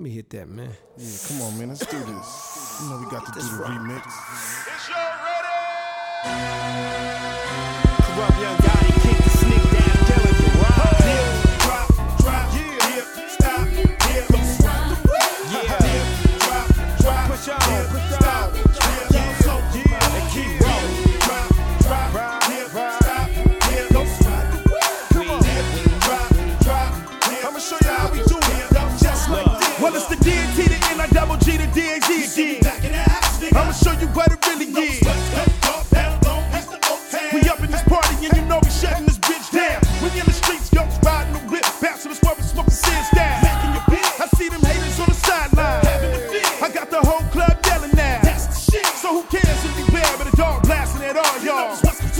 Let me hit that, man. Yeah, come on, man, let's do this. You know we got to do the remix. Is y'all ready? Corrupt Young Gotti, kick the sneak down, Dillinger, ride. Drop, yeah, stop, drop, Push on, stop, and keep rolling. I'ma show you how we do it, just like this. Well, it's the D&T, the N-I-double-G, the D-A-Z again. I'ma show you what it really is. We up in this party and you know we shutting this bitch down. We in the streets, yo, riding the whip, bouncing the swerve and smoking sins down. I see them haters on the sideline. I got the whole club yelling now. So who cares if we bad, but a dog blasting at all y'all.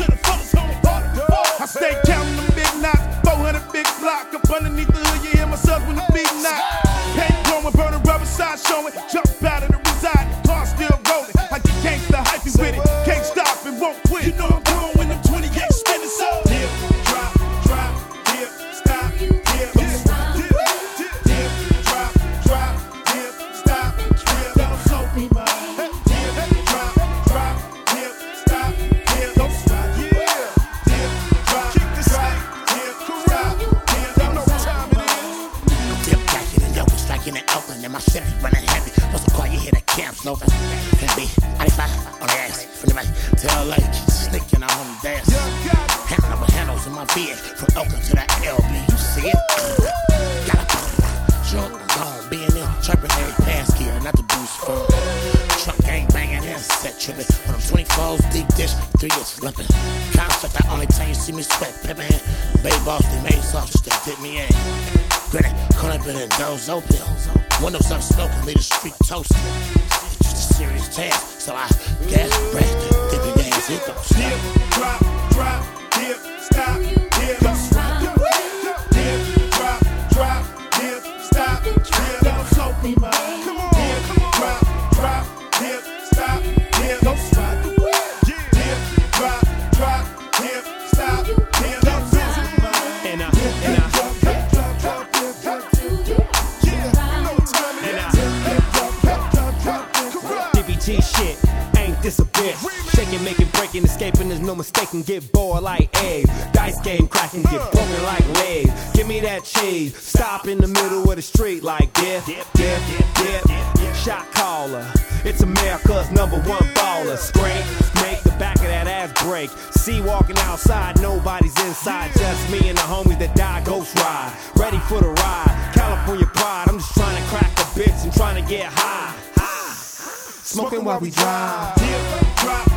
I stay counting them big knots, 400 big block up underneath the hood. You hear myself when the beat knock. Paint blowing, burning rubber side showing. Jump out of the reside, car still rolling. I get gangsta hypey with it, can't stop and won't quit. You know I'm going when them 28 spinning so. Dip, drop, dip, stop, dip, stop, dip, drop, dip, stop, dip. Don't slow me, man. Dip, drop, dip, stop, dip. Don't stop, yeah. Dip, drop, kick the snake, dip, stop, dip. Don't know what time it is. Dip jacking and yo, striking in Oakland and my Chevy running heavy. What's the call? You hear the camps, no heavy. 95 on the ass, from the back to LA, sneaking out on the dance. Handing over handles in my VA from Oakland to the LB. You see it? Got a drunk, gone, being in, chirping every pass gear, not the boost phone. Truck gang banging and set tripping. On them 24s, deep dish, 3 inches limping. Concept, the only time you see me sweat, pippin'. Bay balls, they made soft just to dip me in. Grinning, caught up in a doze open. Windows up smoking, leave the street toasting. It's just a serious task, so I gas, breath, dip your gas, it don't stop. Dip, drop, dip, stop, dip, don't stop. Dip, drop, dip, stop, dip, don't slow me, man. Come on, dip, drop, dip, stop, dip, don't stop. Dip, drop, dip, stop, dip, don't stop, man. DBG shit, ain't this a bitch? Shaking, making, breaking, escaping, there's no mistaking. Get bored like eggs, dice game cracking, get broken like legs. Give me that cheese, stop in the middle of the street like dip. Shot caller, it's America's #1 baller. Scrape, make the back of that ass break. See walking outside, nobody's inside, just me and the homies that die ghost ride. Ready for the ride, California pride. I'm just trying to crack a bitch and trying to get high. Smoking while we drive. Dip, drop,